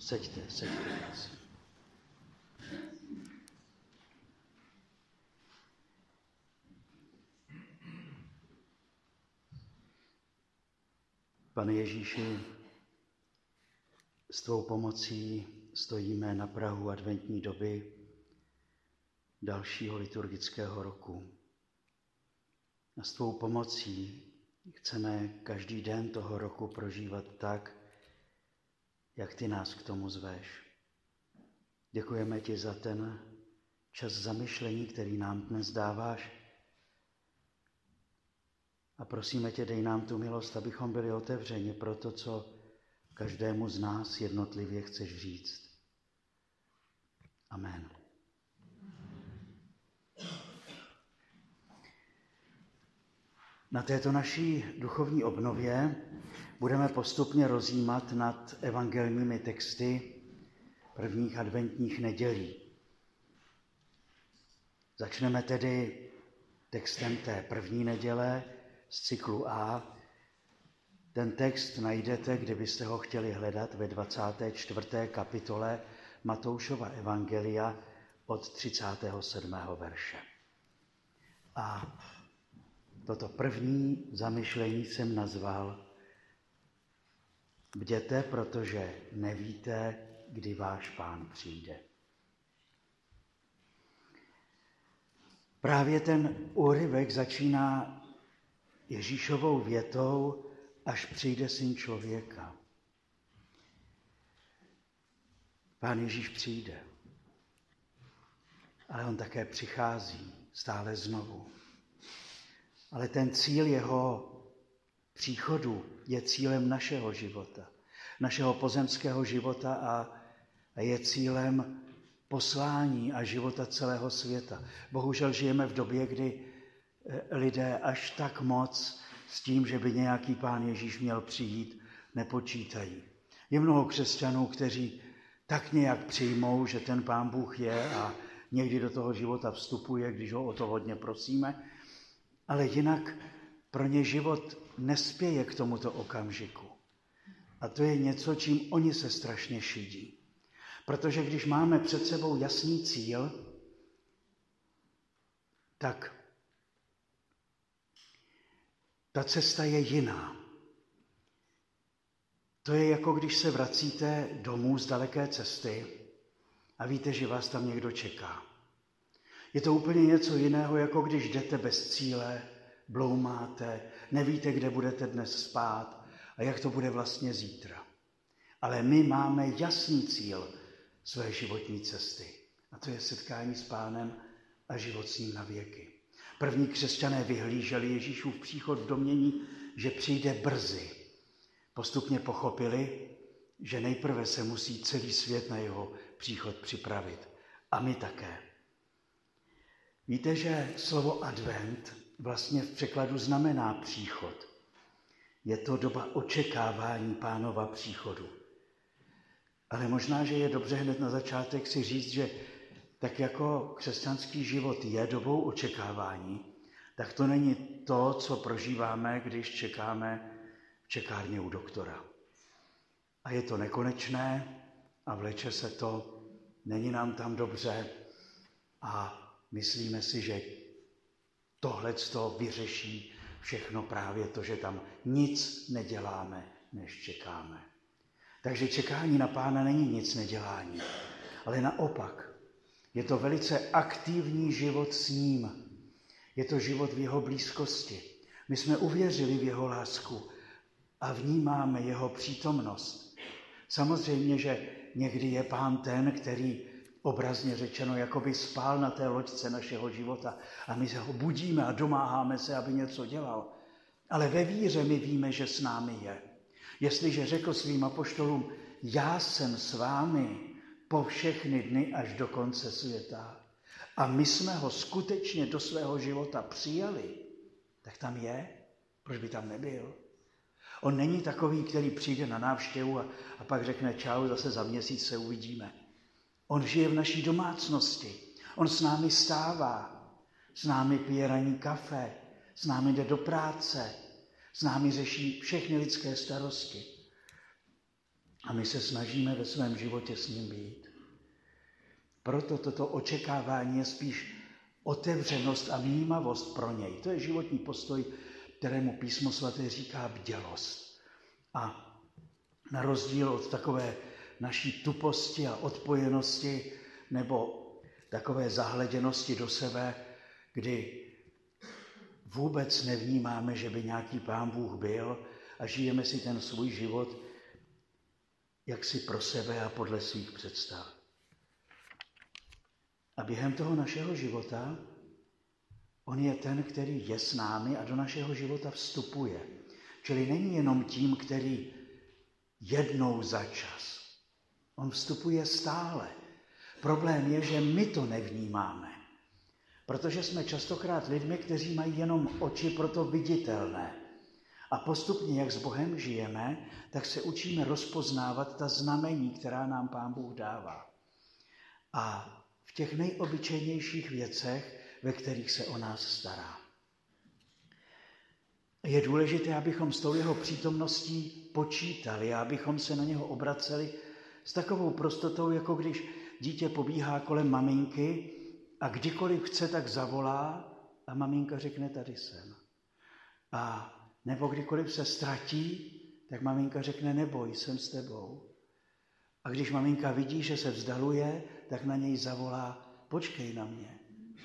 Seďte, prosím. Pane Ježíši, s tvou pomocí stojíme na prahu adventní doby dalšího liturgického roku. A s tvou pomocí chceme každý den toho roku prožívat tak, jak ty nás k tomu zveš. Děkujeme ti za ten čas zamyšlení, který nám dnes dáváš. A prosíme tě, dej nám tu milost, abychom byli otevřeni pro to, co každému z nás jednotlivě chceš říct. Amen. Na této naší duchovní obnově budeme postupně rozjímat nad evangelními texty prvních adventních nedělí. Začneme tedy textem té první neděle z cyklu A. Ten text najdete, kdybyste ho chtěli hledat, ve 24. kapitole Matoušova evangelia od 37. verše. A toto první zamyšlení jsem nazval Bděte, protože nevíte, kdy váš Pán přijde. Právě ten úryvek začíná Ježíšovou větou, až přijde Syn člověka. Pán Ježíš přijde, ale on také přichází stále znovu. Ale ten cíl jeho příchodu je cílem našeho života, našeho pozemského života a je cílem poslání a života celého světa. Bohužel žijeme v době, kdy lidé až tak moc s tím, že by nějaký Pán Ježíš měl přijít, nepočítají. Je mnoho křesťanů, kteří tak nějak přijmou, že ten Pán Bůh je a někdy do toho života vstupuje, když ho o to hodně prosíme, ale jinak pro ně život nespěje k tomuto okamžiku. A to je něco, čím oni se strašně šidí. Protože když máme před sebou jasný cíl, tak ta cesta je jiná. To je jako když se vracíte domů z daleké cesty a víte, že vás tam někdo čeká. Je to úplně něco jiného, jako když jdete bez cíle, bloumáte, nevíte, kde budete dnes spát a jak to bude vlastně zítra. Ale my máme jasný cíl své životní cesty. A to je setkání s Pánem a život s ním na věky. První křesťané vyhlíželi Ježíšův příchod v domnění, že přijde brzy. Postupně pochopili, že nejprve se musí celý svět na jeho příchod připravit. A my také. Víte, že slovo advent vlastně v překladu znamená příchod. Je to doba očekávání Pánova příchodu. Ale možná, že je dobře hned na začátek si říct, že tak jako křesťanský život je dobou očekávání, tak to není to, co prožíváme, když čekáme v čekárně u doktora. A je to nekonečné a vleče se to, není nám tam dobře a myslíme si, že tohleto vyřeší všechno právě to, že tam nic neděláme, než čekáme. Takže čekání na Pána není nic nedělání, ale naopak. Je to velice aktivní život s ním. Je to život v jeho blízkosti. My jsme uvěřili v jeho lásku a vnímáme jeho přítomnost. Samozřejmě, že někdy je Pán ten, který obrazně řečeno jakoby spál na té loďce našeho života a my se ho budíme a domáháme se, aby něco dělal. Ale ve víře my víme, že s námi je. Jestliže řekl svým apoštolům, já jsem s vámi po všechny dny až do konce světa a my jsme ho skutečně do svého života přijali, tak tam je. Proč by tam nebyl? On není takový, který přijde na návštěvu a pak řekne čau, zase za měsíc se uvidíme. On žije v naší domácnosti. On s námi stává, s námi pije ranní kafe, s námi jde do práce, s námi řeší všechny lidské starosti. A my se snažíme ve svém životě s ním být. Proto toto očekávání je spíš otevřenost a vnímavost pro něj. To je životní postoj, kterému Písmo svaté říká bdělost. A na rozdíl od takové naší tuposti a odpojenosti nebo takové zahleděnosti do sebe, kdy vůbec nevnímáme, že by nějaký Pán Bůh byl a žijeme si ten svůj život jaksi pro sebe a podle svých představ. A během toho našeho života on je ten, který je s námi a do našeho života vstupuje. Čili není jenom tím, který jednou za čas. On vstupuje stále. Problém je, že my to nevnímáme. Protože jsme častokrát lidmi, kteří mají jenom oči pro to viditelné. A postupně, jak s Bohem žijeme, tak se učíme rozpoznávat ta znamení, která nám Pán Bůh dává. A v těch nejobyčejnějších věcech, ve kterých se o nás stará. Je důležité, abychom s tou jeho přítomností počítali a abychom se na něho obraceli s takovou prostotou, jako když dítě pobíhá kolem maminky a kdykoliv chce, tak zavolá a maminka řekne, tady jsem. A nebo kdykoliv se ztratí, tak maminka řekne, neboj, jsem s tebou. A když maminka vidí, že se vzdaluje, tak na něj zavolá, počkej na mě.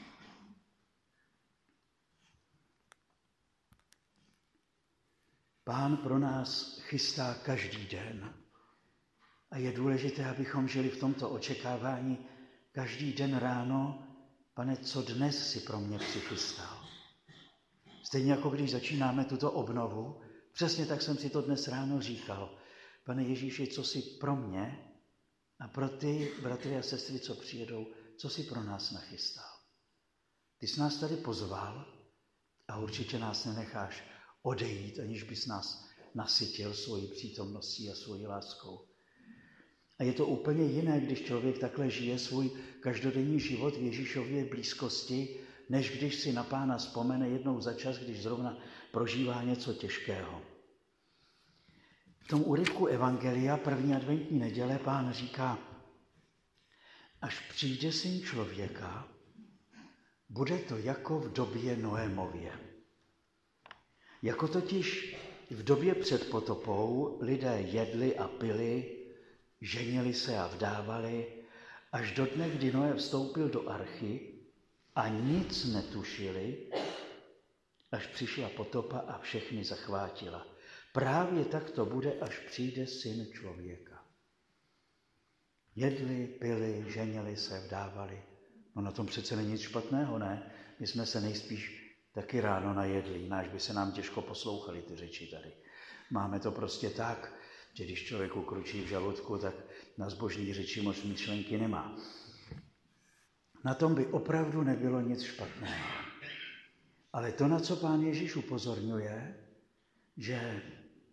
Pán pro nás chystá každý den. A je důležité, abychom žili v tomto očekávání každý den ráno, Pane, co dnes si pro mě přichystal. Stejně jako když začínáme tuto obnovu, přesně tak jsem si to dnes ráno říkal. Pane Ježíši, co si pro mě a pro ty bratry a sestry, co přijedou, co si pro nás nachystal. Ty jsi nás tady pozval a určitě nás nenecháš odejít, aniž bys nás nasytil svojí přítomností a svojí láskou. A je to úplně jiné, když člověk takhle žije svůj každodenní život v Ježíšově blízkosti, než když si na Pána vzpomene jednou za čas, když zrovna prožívá něco těžkého. V tom úryvku Evangelia první adventní neděle Pán říká, až přijde Syn člověka, bude to jako v době Noémově. Jako totiž v době před potopou lidé jedli a pili, ženili se a vdávali, až do dne, kdy Noé vstoupil do archy a nic netušili, až přišla potopa a všechny zachvátila. Právě tak to bude, až přijde Syn člověka. Jedli, pili, ženili se, vdávali. No na tom přece není nic špatného, ne? My jsme se nejspíš taky ráno najedli, jináč by se nám těžko poslouchaly ty řeči tady. Máme to prostě tak, že když člověk ukručí v žaludku, tak na zbožní řeči moc myšlenky nemá. Na tom by opravdu nebylo nic špatného. Ale to, na co Pán Ježíš upozorňuje, že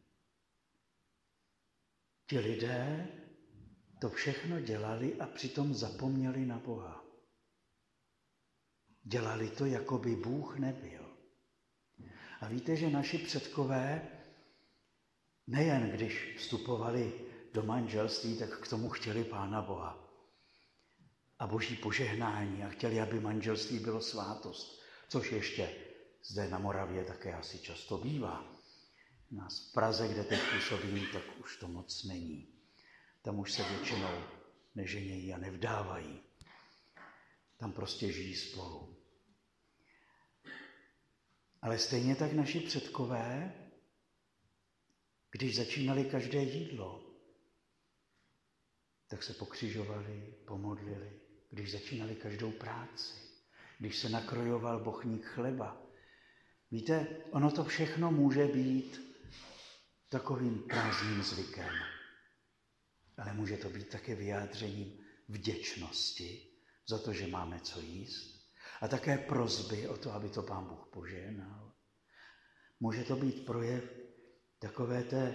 ti lidé to všechno dělali a přitom zapomněli na Boha. Dělali to, jako by Bůh nebyl. A víte, že naši předkové, nejen když vstupovali do manželství, tak k tomu chtěli Pána Boha a Boží požehnání a chtěli, aby manželství bylo svátost, což ještě zde na Moravě také asi často bývá. U nás v Praze, kde teď působím, tak už to moc není. Tam už se většinou neženějí a nevdávají. Tam prostě žijí spolu. Ale stejně tak naši předkové, když začínali každé jídlo, tak se pokřižovali, pomodlili. Když začínali každou práci, když se nakrojoval bochník chleba. Víte, ono to všechno může být takovým prázdným zvykem. Ale může to být také vyjádřením vděčnosti za to, že máme co jíst. A také prosby o to, aby to Pán Bůh požehnal. Může to být projev takové té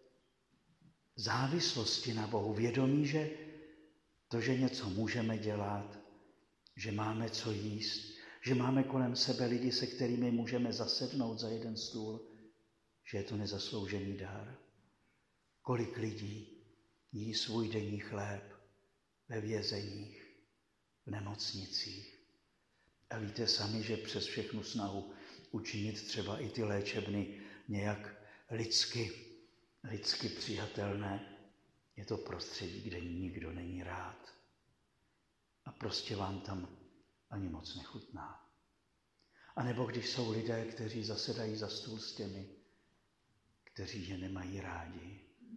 závislosti na Bohu. Vědomí, že to, že něco můžeme dělat, že máme co jíst, že máme kolem sebe lidi, se kterými můžeme zasednout za jeden stůl, že je to nezasloužený dar. Kolik lidí jí svůj denní chléb ve vězeních, v nemocnicích. A víte sami, že přes všechnu snahu učinit třeba i ty léčebny nějak lidsky přijatelné, je to prostředí, kde nikdo není rád. A prostě vám tam ani moc nechutná. A nebo když jsou lidé, kteří zasedají za stůl s těmi, kteří je nemají rádi.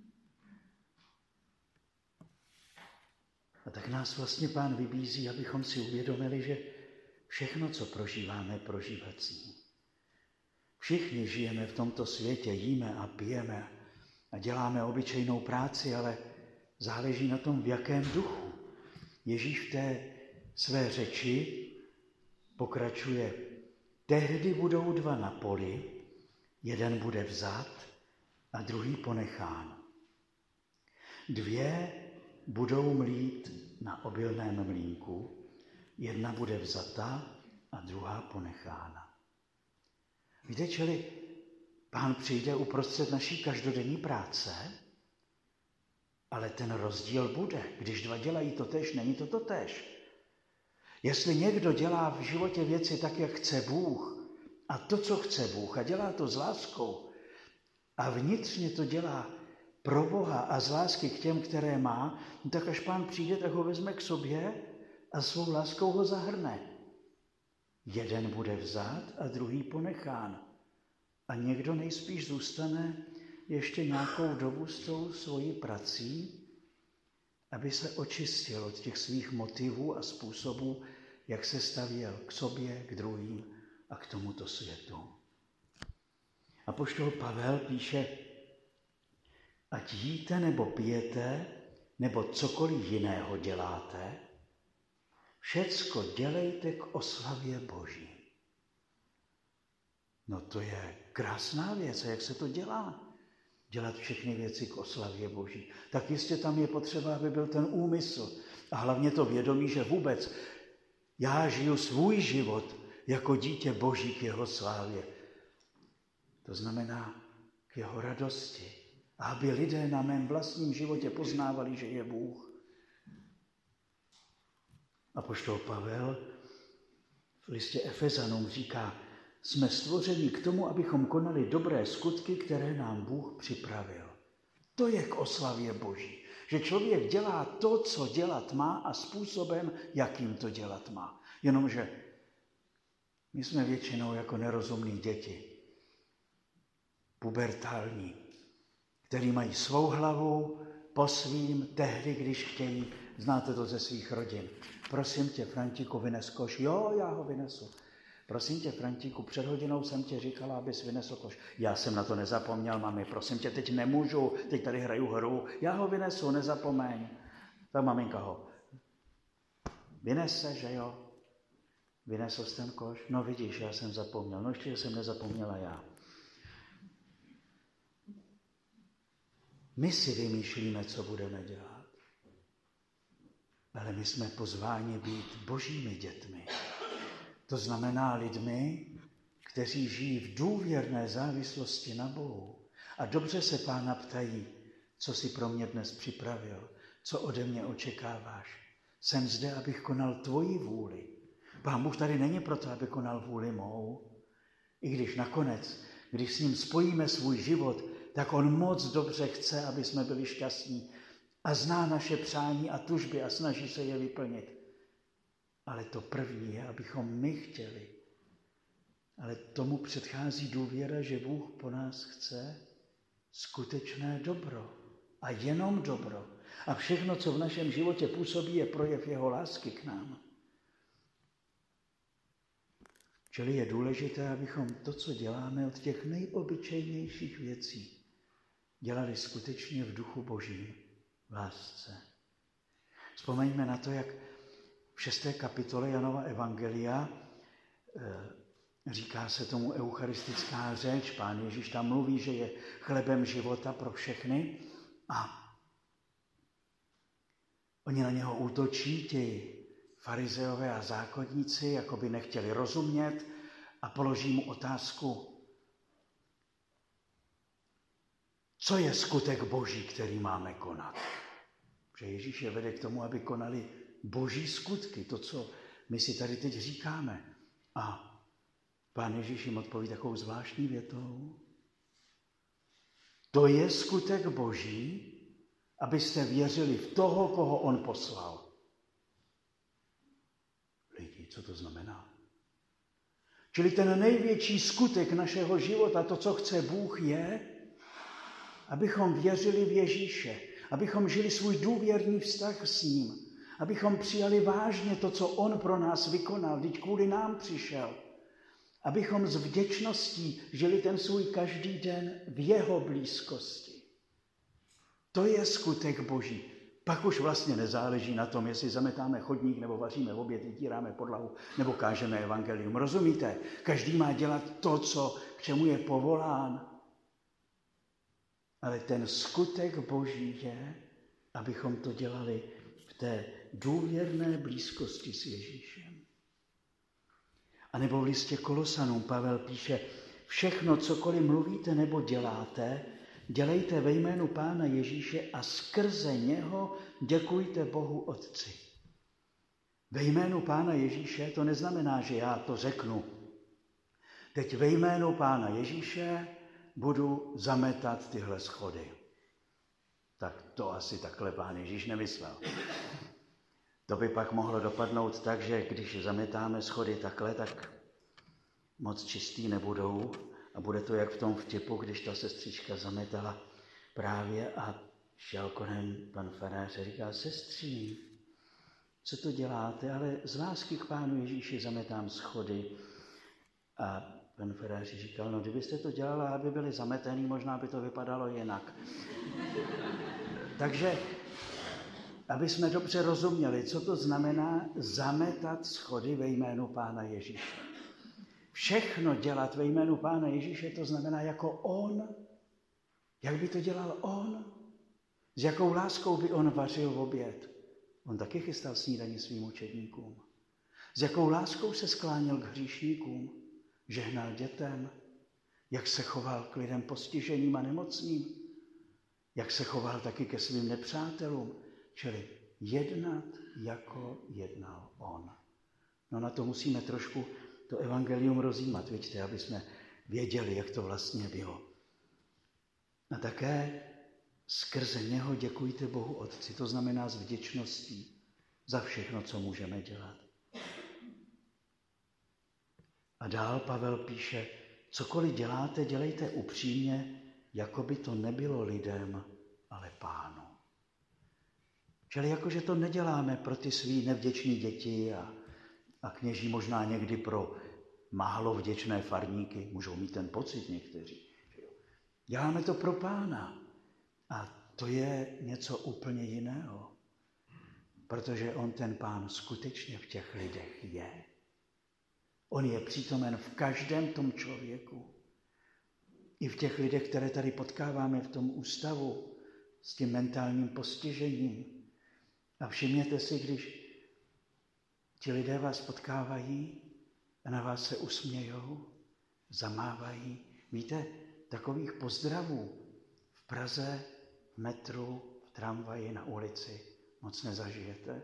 A tak nás vlastně Pán vybízí, abychom si uvědomili, že všechno, co prožíváme, prožívací. Všichni žijeme v tomto světě, jíme a pijeme a děláme obyčejnou práci, ale záleží na tom, v jakém duchu. Ježíš v té své řeči pokračuje: tehdy budou dva na poli, jeden bude vzat a druhý ponechán. Dvě budou mlít na obilném mlýnku, jedna bude vzata a druhá ponechána. Víte, čili Pán přijde uprostřed naší každodenní práce, ale ten rozdíl bude. Když dva dělají totéž, není to totéž. Jestli někdo dělá v životě věci tak, jak chce Bůh, a to, co chce Bůh, a dělá to s láskou, a vnitřně to dělá pro Boha a z lásky k těm, které má, tak až Pán přijde, tak ho vezme k sobě a svou láskou ho zahrne. Jeden bude vzat a druhý ponechán. A někdo nejspíš zůstane ještě nějakou dobu s tou svojí prací, aby se očistil od těch svých motivů a způsobů, jak se stavěl k sobě, k druhým a k tomuto světu. Apoštol Pavel píše: ať jíte nebo pijete, nebo cokoliv jiného děláte, všecko dělejte k oslavě Boží. No to je krásná věc. A jak se to dělá? Dělat všechny věci k oslavě Boží. Tak jistě tam je potřeba, aby byl ten úmysl. A hlavně to vědomí, že vůbec já žiju svůj život jako dítě Boží k jeho slávě. To znamená k jeho radosti. A aby lidé na mém vlastním životě poznávali, že je Bůh. Apoštol Pavel v listě Efezanům říká: jsme stvořeni k tomu, abychom konali dobré skutky, které nám Bůh připravil. To je k oslavě Boží. Že člověk dělá to, co dělat má a způsobem, jakým to dělat má. Jenomže my jsme většinou jako nerozumní děti, pubertální, který mají svou hlavu po svým tehdy, když chtějí. Znáte to ze svých rodin. Prosím tě, Frantiku, vynes koš. Jo, já ho vynesu. Prosím tě, Frantiku, před hodinou jsem tě říkala, abys vynesl koš. Já jsem na to nezapomněl, mami, prosím tě, teď nemůžu, teď tady hraju hru. Já ho vynesu, nezapomeň. Tak maminka ho vynese, že jo? Vynesl jsi ten koš? No vidíš, já jsem zapomněl. No ještě jsem nezapomněla já. My si vymýšlíme, co budeme dělat. Ale my jsme pozváni být Božími dětmi. To znamená lidmi, kteří žijí v důvěrné závislosti na Bohu. A dobře se Pána ptají, co si pro mě dnes připravil, co ode mě očekáváš. Jsem zde, abych konal tvoji vůli. Pán Bůh tady není proto, aby konal vůli mou. I když nakonec, když s ním spojíme svůj život, tak on moc dobře chce, aby jsme byli šťastní a zná naše přání a tužby a snaží se je vyplnit. Ale to první je, abychom my chtěli. Ale tomu předchází důvěra, že Bůh po nás chce skutečné dobro a jenom dobro. A všechno, co v našem životě působí, je projev jeho lásky k nám. Čili je důležité, abychom to, co děláme od těch nejobyčejnějších věcí, dělali skutečně v duchu Božím, v lásce. Vzpomeňme na to, jak v 6. kapitole Janova evangelia říká se tomu eucharistická řeč. Pán Ježíš tam mluví, že je chlebem života pro všechny a oni na něho útočí, ti farizeové a zákonníci, jako by nechtěli rozumět a položí mu otázku, co je skutek Boží, který máme konat. Že Ježíš je vede k tomu, aby konali boží skutky, to, co my si tady teď říkáme. A Pán Ježíš jim odpoví takovou zvláštní větou. To je skutek boží, abyste věřili v toho, koho on poslal. Lidi, co to znamená? Čili ten největší skutek našeho života, to, co chce Bůh, je, abychom věřili v Ježíše, abychom žili svůj důvěrný vztah s ním, abychom přijali vážně to, co on pro nás vykonal, vždyť kvůli nám přišel, abychom s vděčností žili ten svůj každý den v jeho blízkosti. To je skutek boží. Pak už vlastně nezáleží na tom, jestli zametáme chodník, nebo vaříme oběd, vytíráme podlahu, nebo kážeme evangelium. Rozumíte? Každý má dělat to, k čemu je povolán. Ale ten skutek boží je, abychom to dělali v té důvěrné blízkosti s Ježíšem. A nebo v listě Kolosanům Pavel píše, všechno, cokoliv mluvíte nebo děláte, dělejte ve jménu Pána Ježíše a skrze něho děkujte Bohu Otci. Ve jménu Pána Ježíše to neznamená, že já to řeknu. Teď ve jménu Pána Ježíše budu zametat tyhle schody. Tak to asi takhle Pán Ježíš nemyslel. To by pak mohlo dopadnout tak, že když zametáme schody takhle, tak moc čistý nebudou a bude to jak v tom vtipu, když ta sestřička zametala právě a šel konem pan farář a říkal, sestří, co to děláte, ale z lásky k Pánu Ježíši zametám schody. A pan farář říkal, no kdybyste to dělala, aby byly zametený, možná by to vypadalo jinak. Takže, aby jsme dobře rozuměli, co to znamená zametat schody ve jménu Pána Ježíše. Všechno dělat ve jménu Pána Ježíše, to znamená jako on. Jak by to dělal on? S jakou láskou by on vařil v oběd? On taky chystal snídani svým učedníkům. S jakou láskou se skláněl k hříšníkům? Žehnal dětem? Jak se choval k lidem postiženým a nemocným? Jak se choval taky ke svým nepřátelům? Čili jednat, jako jednal on. No na to musíme trošku to evangelium rozjímat, vidíte, aby jsme věděli, jak to vlastně bylo. A také skrze něho děkujte Bohu Otci, to znamená s vděčností za všechno, co můžeme dělat. A dál Pavel píše, cokoliv děláte, dělejte upřímně, jako by to nebylo lidem, ale Pánu. Čili jakože to neděláme pro ty svý nevděční děti a kněží možná někdy pro málo vděčné farníky, můžou mít ten pocit někteří. Děláme to pro Pána a to je něco úplně jiného, protože on ten Pán skutečně v těch lidech je. On je přítomen v každém tom člověku. I v těch lidech, které tady potkáváme v tom ústavu s tím mentálním postižením. A všimněte si, když ti lidé vás potkávají a na vás se usmějou, zamávají. Víte, takových pozdravů v Praze, v metru, v tramvaji, na ulici moc nezažijete.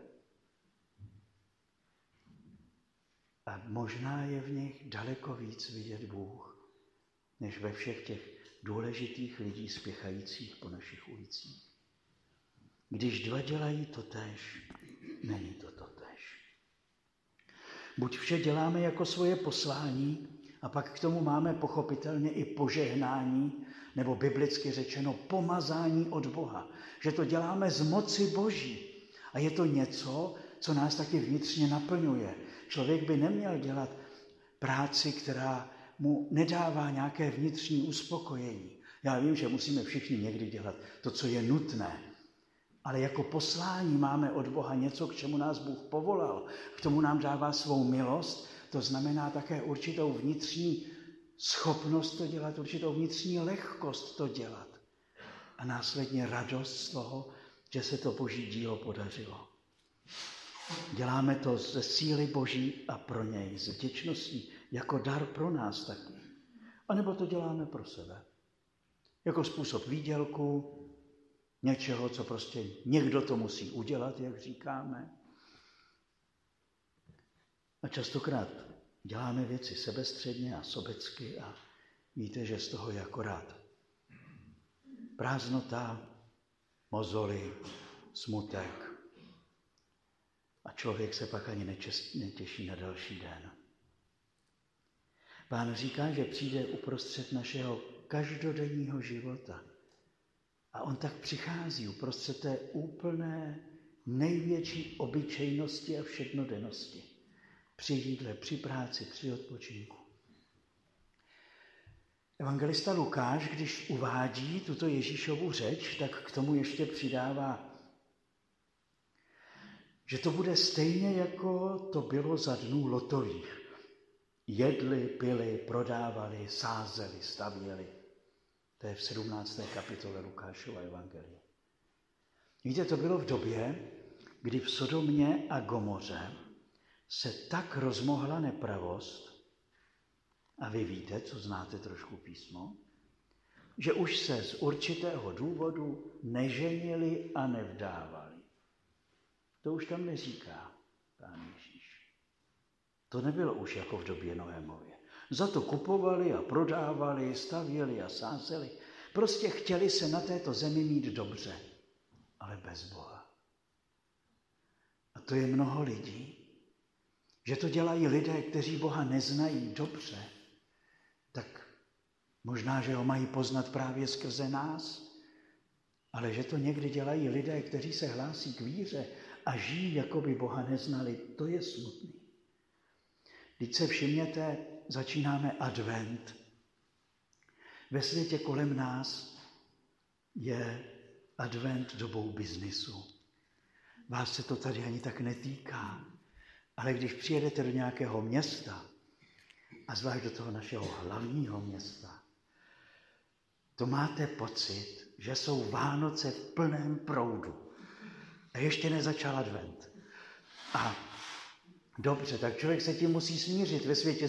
A možná je v nich daleko víc vidět Bůh, než ve všech těch důležitých lidí spěchajících po našich ulicích. Když dva dělají totéž, není to totéž. Buď vše děláme jako svoje poslání a pak k tomu máme pochopitelně i požehnání, nebo biblicky řečeno pomazání od Boha. Že to děláme z moci Boží. A je to něco, co nás taky vnitřně naplňuje. Člověk by neměl dělat práci, která mu nedává nějaké vnitřní uspokojení. Já vím, že musíme všichni někdy dělat to, co je nutné. Ale jako poslání máme od Boha něco, k čemu nás Bůh povolal. K tomu nám dává svou milost. To znamená také určitou vnitřní schopnost to dělat, určitou vnitřní lehkost to dělat. A následně radost z toho, že se to Boží dílo podařilo. Děláme to ze síly Boží a pro něj, s vděčností, jako dar pro nás taky. A nebo to děláme pro sebe. Jako způsob výdělku, něčeho, co prostě někdo to musí udělat, jak říkáme. A častokrát děláme věci sebestředně a sobecky a víte, že z toho je akorát prázdnota, mozoly, smutek. A člověk se pak ani netěší na další den. Pán říká, že přijde uprostřed našeho každodenního života. A on tak přichází uprostřed té úplné největší obyčejnosti a všednodennosti. Při jídle, při práci, při odpočinku. Evangelista Lukáš, když uvádí tuto Ježíšovu řeč, tak k tomu ještě přidává, že to bude stejně, jako to bylo za dnů Lotových. Jedli, pili, prodávali, sázeli, stavěli. To je v 17. kapitole Lukášova evangelia. Víte, to bylo v době, kdy v Sodomě a Gomoře se tak rozmohla nepravost, a vy víte, co znáte trošku písmo, že už se z určitého důvodu neženili a nevdávali. To už tam neříká Pán Ježíš. To nebylo už jako v době Noémově. Za to kupovali a prodávali, stavěli a sázeli. Prostě chtěli se na této zemi mít dobře, ale bez Boha. A to je mnoho lidí, že to dělají lidé, kteří Boha neznají dobře, tak možná, že ho mají poznat právě skrze nás, ale že to někdy dělají lidé, kteří se hlásí k víře a žijí, jako by Boha neznali, to je smutný. Když se všimněte, začínáme advent. Ve světě kolem nás je advent dobou biznisu. Vás se to tady ani tak netýká, ale když přijedete do nějakého města, a zvlášť do toho našeho hlavního města, to máte pocit, že jsou Vánoce v plném proudu. A ještě nezačal advent. A dobře, tak člověk se tím musí smířit. Ve světě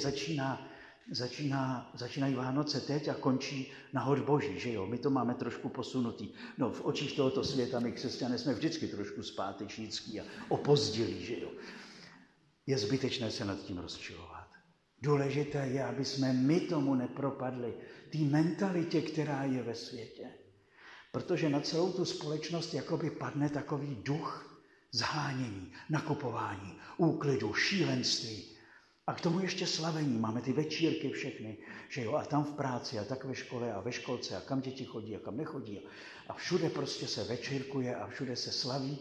začínají Vánoce teď a končí na hod Boží, že jo? My to máme trošku posunutý. No, v očích tohoto světa my křesťané jsme vždycky trošku zpátečnický a opozdilí, že jo? Je zbytečné se nad tím rozčilovat. Důležité je, aby jsme my tomu nepropadli, té mentalitě, která je ve světě. Protože na celou tu společnost jakoby padne takový duch zhánění, nakupování, úklidu, šílenství. A k tomu ještě slavení. Máme ty večírky všechny, že jo, a tam v práci, a tak ve škole, a ve školce, a kam děti chodí, a kam nechodí. A všude prostě se večírkuje a všude se slaví.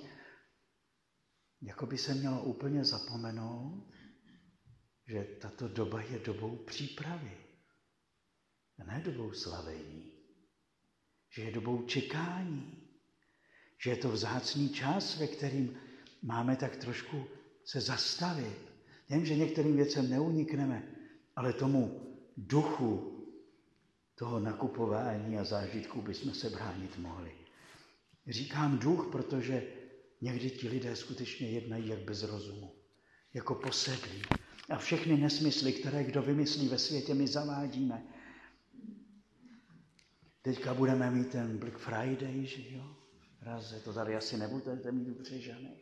Jakoby se mělo úplně zapomenout, že tato doba je dobou přípravy. A ne dobou slavení. Že je dobou čekání. Že je to vzácný čas, ve kterým máme tak trošku se zastavit. Jen, že některým věcem neunikneme, ale tomu duchu toho nakupování a zážitků bychom se bránit mohli. Říkám duch, protože někdy ti lidé skutečně jednají jak bez rozumu, jako posedlí. A všechny nesmysly, které kdo vymyslí ve světě, my zavádíme. Teďka budeme mít ten Black Friday, že jo? V Praze, to tady asi nebudete mít u Břežany.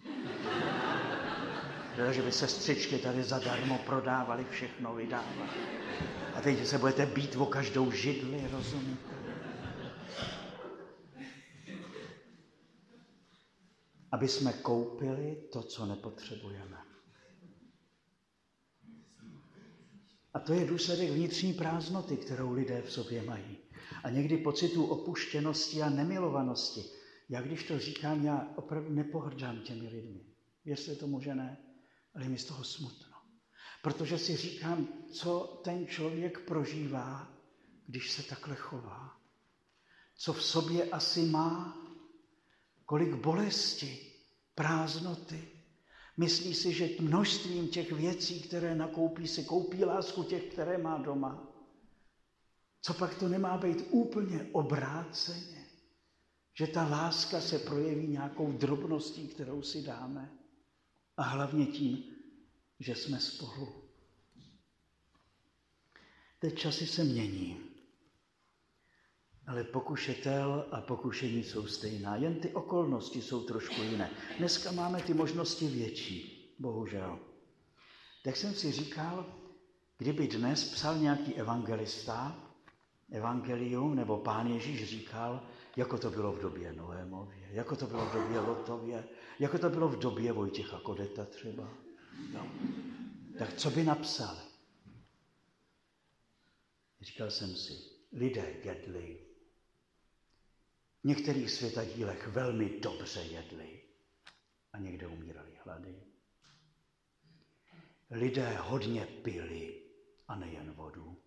Že by sestřičky tady zadarmo prodávaly, všechno vydávaly. A teď se budete bít o každou židli, rozumíte? Aby jsme koupili to, co nepotřebujeme. A to je důsledek vnitřní prázdnoty, kterou lidé v sobě mají. A někdy pocitu opuštěnosti a nemilovanosti. Já když to říkám, já opravdu nepohrdám těmi lidmi. Věřte tomu, že ne, ale mi z toho smutno. Protože si říkám, co ten člověk prožívá, když se takhle chová. Co v sobě asi má, kolik bolesti, prázdnoty. Myslí si, že množstvím těch věcí, které nakoupí, si koupí lásku těch, které má doma. Co pak to nemá být úplně obráceně? Že ta láska se projeví nějakou drobností, kterou si dáme. A hlavně tím, že jsme spolu. Teď časy se mění. Ale pokušetel a pokušení jsou stejná, jen ty okolnosti jsou trošku jiné. Dneska máme ty možnosti větší, bohužel. Tak jsem si říkal, kdyby dnes psal nějaký evangelista, evangelium, nebo Pán Ježíš říkal, jako to bylo v době Noémově, jako to bylo v době Lotově, jako to bylo v době Vojtěcha Kodeta třeba. No. Tak co by napsal? Říkal jsem si, lidé jedli. V některých světadílech velmi dobře jedli a někde umírali hlady. Lidé hodně pili a nejen vodu.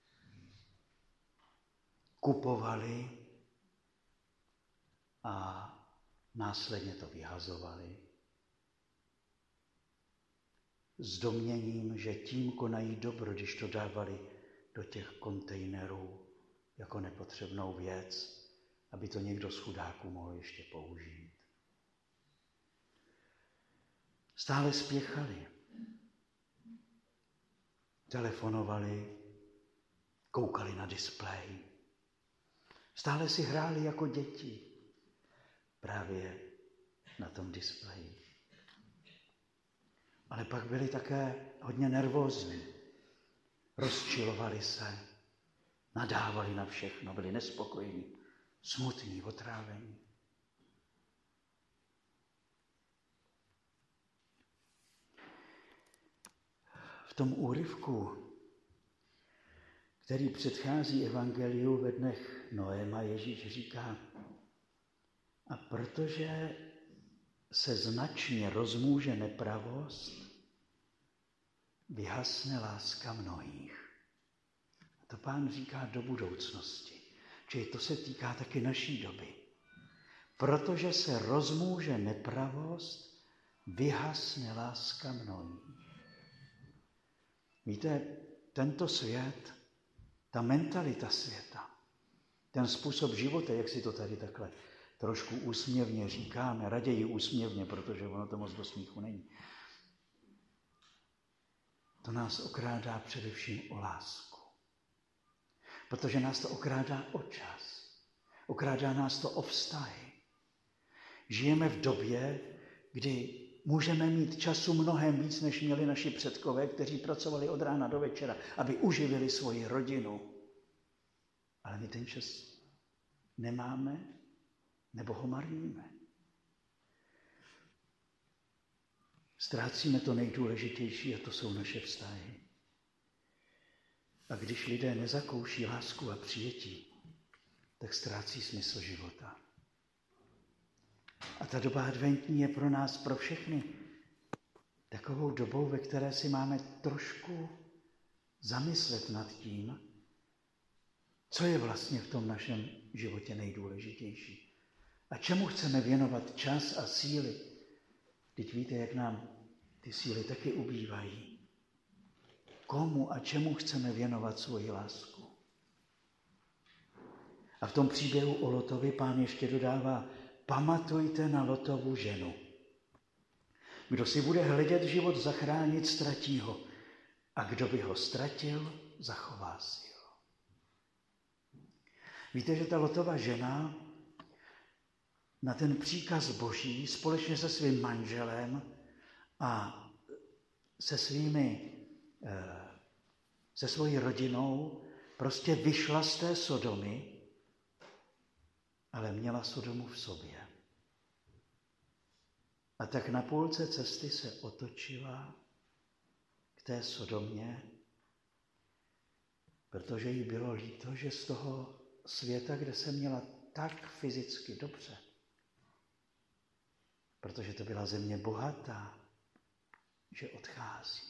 Kupovali a následně to vyhazovali. S domněním, že tím konají dobro, když to dávali do těch kontejnerů jako nepotřebnou věc, aby to někdo z chudáků mohl ještě použít. Stále spěchali. Telefonovali, koukali na displej. Stále si hráli jako děti právě na tom displeji. Ale pak byli také hodně nervózní. Rozčilovali se, nadávali na všechno, byli nespokojení, smutní, otrávení. V tom úryvku, který předchází evangeliu ve dnech Noéma, Ježíš říká, a protože se značně rozmůže nepravost, vyhasne láska mnohých. A to Pán říká do budoucnosti. Čili to se týká taky naší doby. Protože se rozmůže nepravost, vyhasne láska mnohých. Víte, tento svět, ta mentalita světa, ten způsob života, jak si to tady takhle trošku úsměvně říkáme, raději úsměvně, protože ono to moc do smíchu není. To nás okrádá především o lásku. Protože nás to okrádá o čas. Okrádá nás to o vztahy. Žijeme v době, kdy můžeme mít času mnohem víc, než měli naši předkové, kteří pracovali od rána do večera, aby uživili svoji rodinu. Ale my ten čas nemáme, nebo ho marníme. Ztrácíme to nejdůležitější a to jsou naše vztahy. A když lidé nezakouší lásku a přijetí, tak ztrácí smysl života. A ta doba adventní je pro nás, pro všechny, takovou dobou, ve které si máme trošku zamyslet nad tím, co je vlastně v tom našem životě nejdůležitější. A čemu chceme věnovat čas a síly. Teď víte, jak nám ty síly taky ubývají. Komu a čemu chceme věnovat svoji lásku. A v tom příběhu o Lotovi Pán ještě dodává, pamatujte na Lotovu ženu. Kdo si bude hledět život zachránit, ztratí ho. A kdo by ho ztratil, zachová si ho. Víte, že ta Lotova žena na ten příkaz Boží společně se svým manželem a se svojí rodinou prostě vyšla z té Sodomy, ale měla Sodomu v sobě. A tak na půlce cesty se otočila k té Sodomě, protože jí bylo líto, že z toho světa, kde se měla tak fyzicky dobře, protože to byla země bohatá, že odchází.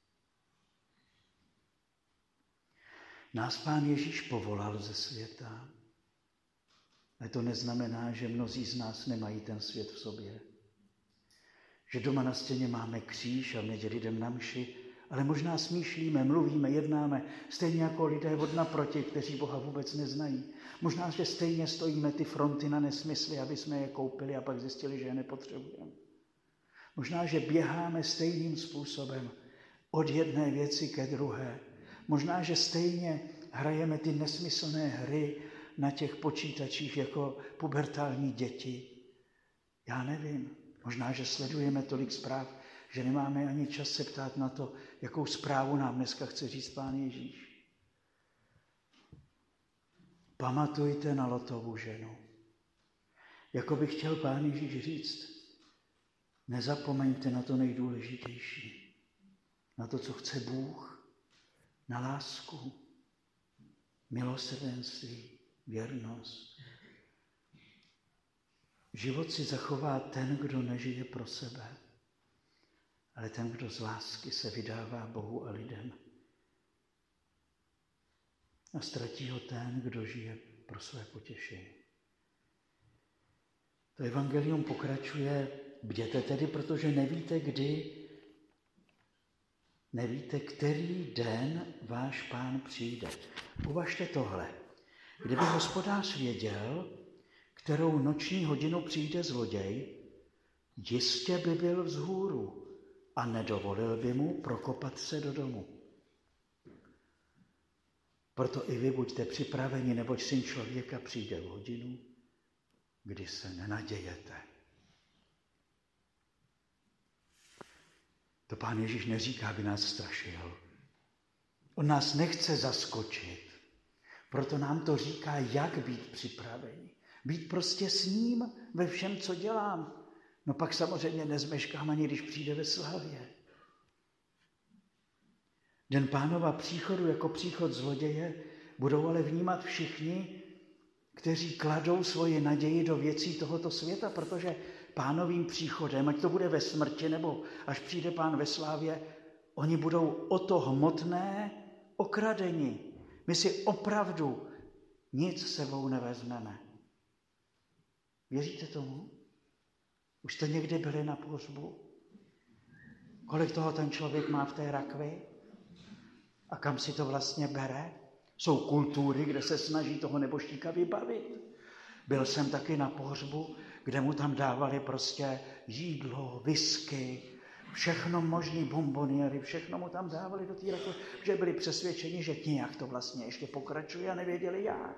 Nás Pán Ježíš povolal ze světa, ale to neznamená, že mnozí z nás nemají ten svět v sobě. Že doma na stěně máme kříž a v neděli jdem na mši, ale možná smýšlíme, mluvíme, jednáme, stejně jako lidé od naproti, kteří Boha vůbec neznají. Možná, že stejně stojíme ty fronty na nesmysly, aby jsme je koupili a pak zjistili, že je nepotřebujeme. Možná, že běháme stejným způsobem od jedné věci ke druhé. Možná, že stejně hrajeme ty nesmyslné hry na těch počítačích jako pubertální děti. Já nevím, možná, že sledujeme tolik zpráv, že nemáme ani čas se ptát na to, jakou zprávu nám dneska chce říct Pán Ježíš. Pamatujte na Lotovu ženu. Jako by chtěl Pán Ježíš říct, nezapomeňte na to nejdůležitější, na to, co chce Bůh, na lásku, milosrdenství, věrnost. Život si zachová ten, kdo nežije pro sebe, ale ten, kdo z lásky se vydává Bohu a lidem. A ztratí ho ten, kdo žije pro své potěšení. To evangelium pokračuje, bděte tedy, protože nevíte, který den váš Pán přijde. Uvažte tohle. Kdyby hospodář věděl, kterou noční hodinu přijde zloděj, jistě by byl vzhůru a nedovolil by mu prokopat se do domu. Proto i vy buďte připraveni, neboť Syn člověka přijde v hodinu, kdy se nenadějete. To Pán Ježíš neříká, aby nás strašil. On nás nechce zaskočit. Proto nám to říká, jak být připraveni. Být prostě s ním ve všem, co dělám. No pak samozřejmě nezmeškám ani, když přijde ve slávě. Den Pánova příchodu jako příchod zloděje budou ale vnímat všichni, kteří kladou svoji naději do věcí tohoto světa, protože Pánovým příchodem, ať to bude ve smrti nebo až přijde Pán ve slávě, oni budou o to hmotné okradeni. My si opravdu nic sebou nevezmeme. Věříte tomu? Už jste někdy byli na pohřbu? Kolik toho ten člověk má v té rakvi? A kam si to vlastně bere? Jsou kultury, kde se snaží toho nebožtíka vybavit. Byl jsem taky na pohřbu, kde mu tam dávali prostě jídlo, whisky, všechno možný bomboniéry, všechno mu tam dávali do té rakve, že byli přesvědčeni, že nějak to vlastně ještě pokračuje a nevěděli jak.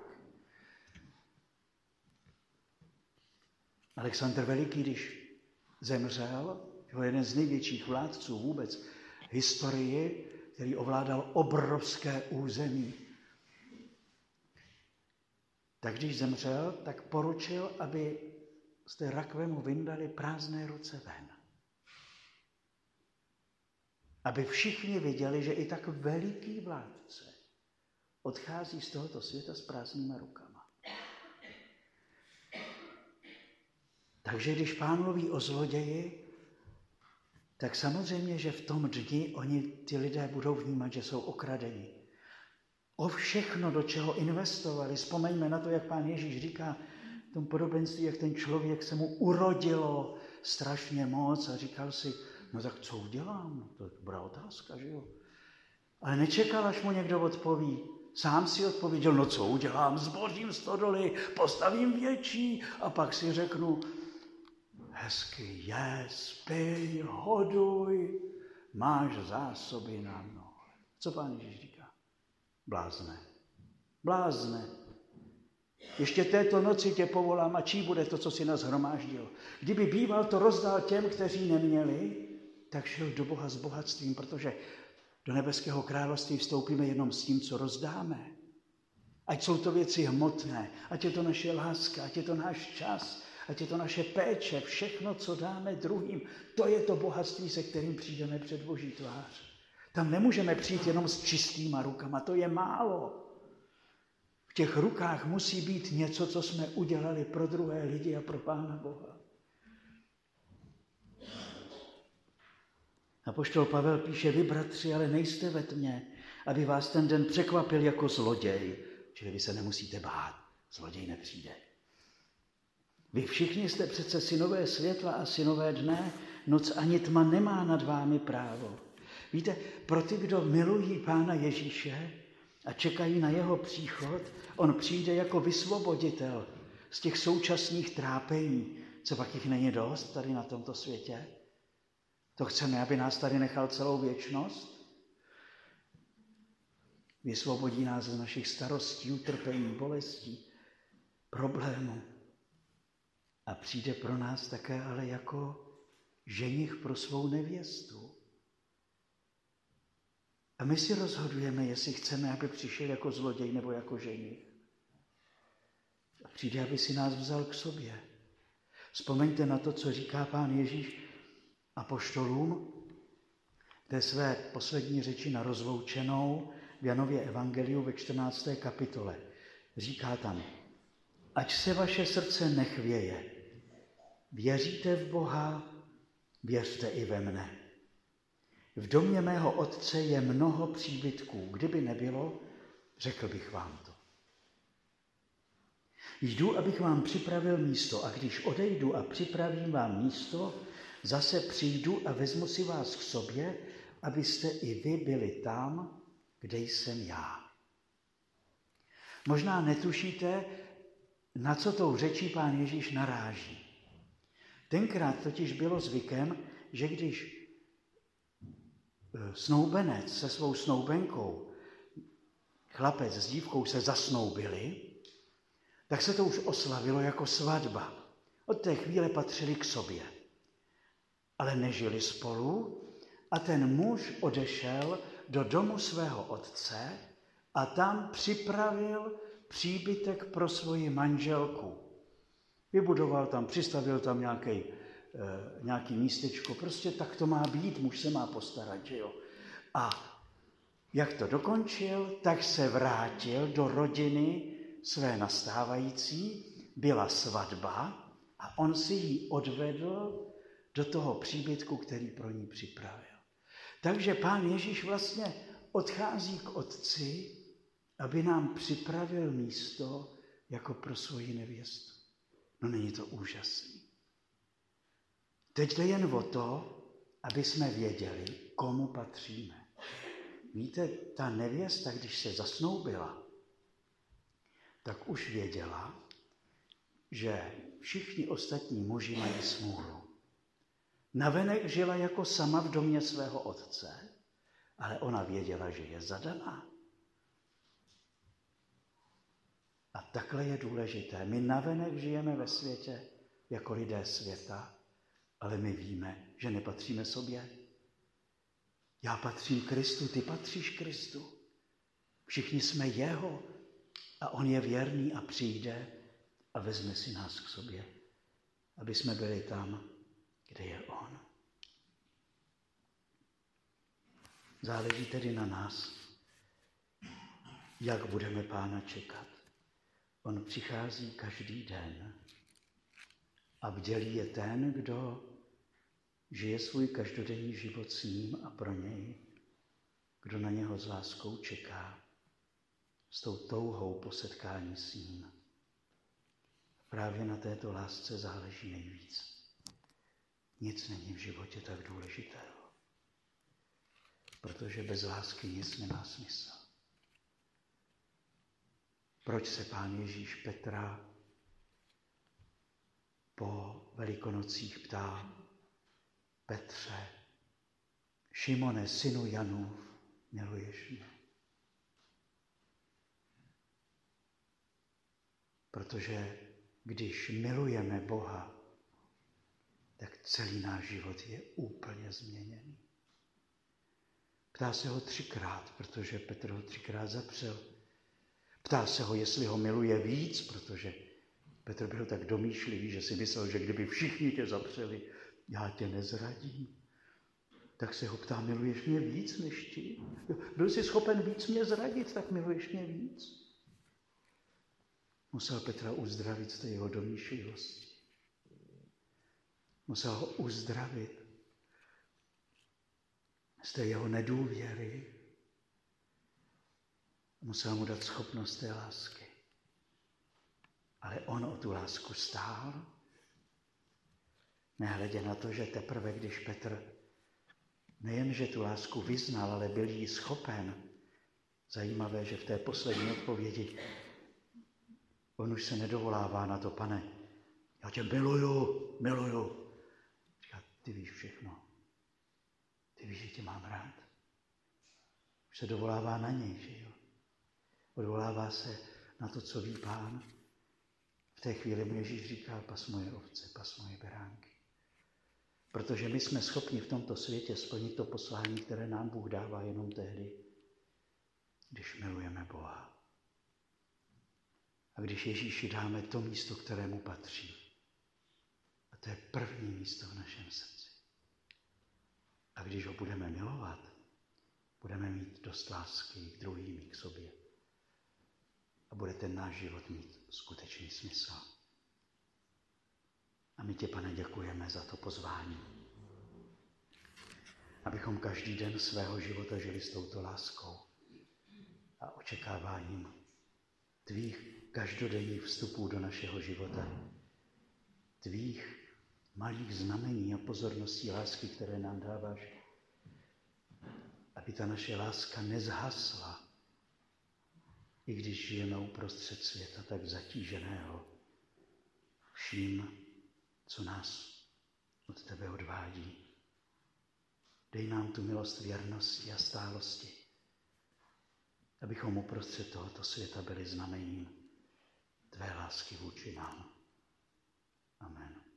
Alexandr Veliký, když zemřel, byl jeden z největších vládců vůbec historii, který ovládal obrovské území. Tak když zemřel, tak poručil, aby z té rakve mu vyndali prázdné ruce ven. Aby všichni viděli, že i tak veliký vládce odchází z tohoto světa s prázdnýma rukama. Takže když Pán mluví o zloději, tak samozřejmě, že v tom dni ty lidé budou vnímat, že jsou okradeni. O všechno, do čeho investovali. Vzpomeňme na to, jak Pán Ježíš říká v tom podobenství, jak ten člověk se mu urodilo strašně moc a říkal si, no tak co udělám? To je dobrá otázka, že jo? Ale nečekal, až mu někdo odpoví. Sám si odpověděl, no co udělám? Zbořím stodoly, postavím větší a pak si řeknu, hezky jes, pij, hoduj, máš zásoby na mnoho. Co Pán Ježíš říká? Blázne. Blázne. Ještě této noci tě povolám a čí bude to, co si nashromáždil. Kdyby býval to rozdal těm, kteří neměli, tak šel do Boha s bohatstvím, protože do nebeského království vstoupíme jenom s tím, co rozdáme. Ať jsou to věci hmotné, ať je to naše láska, ať je to náš čas, ať je to naše péče, všechno, co dáme druhým, to je to bohatství, se kterým přijdeme před Boží tvář. Tam nemůžeme přijít jenom s čistýma rukama, to je málo. V těch rukách musí být něco, co jsme udělali pro druhé lidi a pro Pána Boha. Apoštol Pavel píše, vy bratři, ale nejste ve tmě, aby vás ten den překvapil jako zloděj. Čili vy se nemusíte bát, zloděj nepřijde. Vy všichni jste přece synové světla a synové dne, noc ani tma nemá nad vámi právo. Víte, pro ty, kdo milují Pána Ježíše a čekají na jeho příchod, on přijde jako vysvoboditel z těch současných trápení. Co pak jich není dost tady na tomto světě? To chceme, aby nás tady nechal celou věčnost? Vysvobodí nás z našich starostí, utrpení, bolestí. problému. A přijde pro nás také ale jako ženich pro svou nevěstu. A my si rozhodujeme, jestli chceme, aby přišel jako zloděj nebo jako ženich. A přijde, aby si nás vzal k sobě. Vzpomeňte na to, co říká Pán Ježíš apoštolům té své poslední řeči na rozloučenou v Janově evangeliu ve 14. kapitole. Říká tam, ať se vaše srdce nechvěje. Věříte v Boha, věřte i ve mne. V domě mého otce je mnoho příbytků. Kdyby nebylo, řekl bych vám to. Jdu, abych vám připravil místo, a když odejdu a připravím vám místo, zase přijdu a vezmu si vás k sobě, abyste i vy byli tam, kde jsem já. Možná netušíte, na co tou řečí Pán Ježíš naráží. Tenkrát totiž bylo zvykem, že když snoubenec se svou snoubenkou, chlapec s dívkou se zasnoubili, tak se to už oslavilo jako svatba. Od té chvíle patřili k sobě. Ale nežili spolu a ten muž odešel do domu svého otce a tam připravil příbytek pro svoji manželku. Vybudoval tam, přistavil tam nějaký místečko. Prostě tak to má být, muž se má postarat, že jo. A jak to dokončil, tak se vrátil do rodiny své nastávající, byla svatba a on si ji odvedl do toho příbytku, který pro ní připravil. Takže Pán Ježíš vlastně odchází k Otci, aby nám připravil místo jako pro svoji nevěstu. No není to úžasný. Teď jde jen o to, aby jsme věděli, komu patříme. Víte, ta nevěsta, když se zasnoubila, tak už věděla, že všichni ostatní muži mají smůlu. Navenek žila jako sama v domě svého otce, ale ona věděla, že je zadaná. A takhle je důležité. My navenek žijeme ve světě jako lidé světa, ale my víme, že nepatříme sobě. Já patřím Kristu, ty patříš Kristu. Všichni jsme jeho a on je věrný a přijde a vezme si nás k sobě, aby jsme byli tam, kde je on. Záleží tedy na nás, jak budeme Pána čekat. On přichází každý den a bdělý je ten, kdo žije svůj každodenní život s ním a pro něj, kdo na něho s láskou čeká, s tou touhou po setkání s ním. Právě na této lásce záleží nejvíc. Nic není v životě tak důležitého, protože bez lásky nic nemá smysl. Proč se Pán Ježíš Petra po Velikonocích ptá: Petře, Šimone, synu Janův, miluješ mě? Protože když milujeme Boha, tak celý náš život je úplně změněný. Ptá se ho 3krát, protože Petr ho 3krát zapřel. Ptá se ho, jestli ho miluje víc, protože Petr byl tak domýšlivý, že si myslel, že kdyby všichni tě zapřeli, já tě nezradím. Tak se ho ptá, miluješ mě víc než ti? Byl jsi schopen víc mě zradit, tak miluješ mě víc? Musel Petra uzdravit z té jeho domýšlivosti. Musel ho uzdravit z té jeho nedůvěry. Musel mu dát schopnost té lásky. Ale on o tu lásku stál. Nehledě na to, že teprve, když Petr nejenže tu lásku vyznal, ale byl jí schopen. Zajímavé, že v té poslední odpovědi on už se nedovolává na to: Pane, já tě miluju. Říká: ty víš všechno. Ty víš, že tě mám rád. Už se dovolává na něj, že jo? Odvolává se na to, co ví Pán. V té chvíli mu Ježíš říká, pas moje ovce, pas moje beránky. Protože my jsme schopni v tomto světě splnit to poslání, které nám Bůh dává jenom tehdy, když milujeme Boha. A když Ježíši dáme to místo, kterému patří. A to je první místo v našem srdci. A když ho budeme milovat, budeme mít dost lásky k druhým, k sobě. A bude ten náš život mít skutečný smysl. A my tě, Pane, děkujeme za to pozvání. Abychom každý den svého života žili s touto láskou a očekáváním tvých každodenních vstupů do našeho života. Tvých malých znamení a pozorností lásky, které nám dáváš. Aby ta naše láska nezhasla, i když žijeme uprostřed světa tak zatíženého vším, co nás od tebe odvádí. Dej nám tu milost věrnosti a stálosti, abychom uprostřed tohoto světa byli znamením tvé lásky vůči nám. Amen.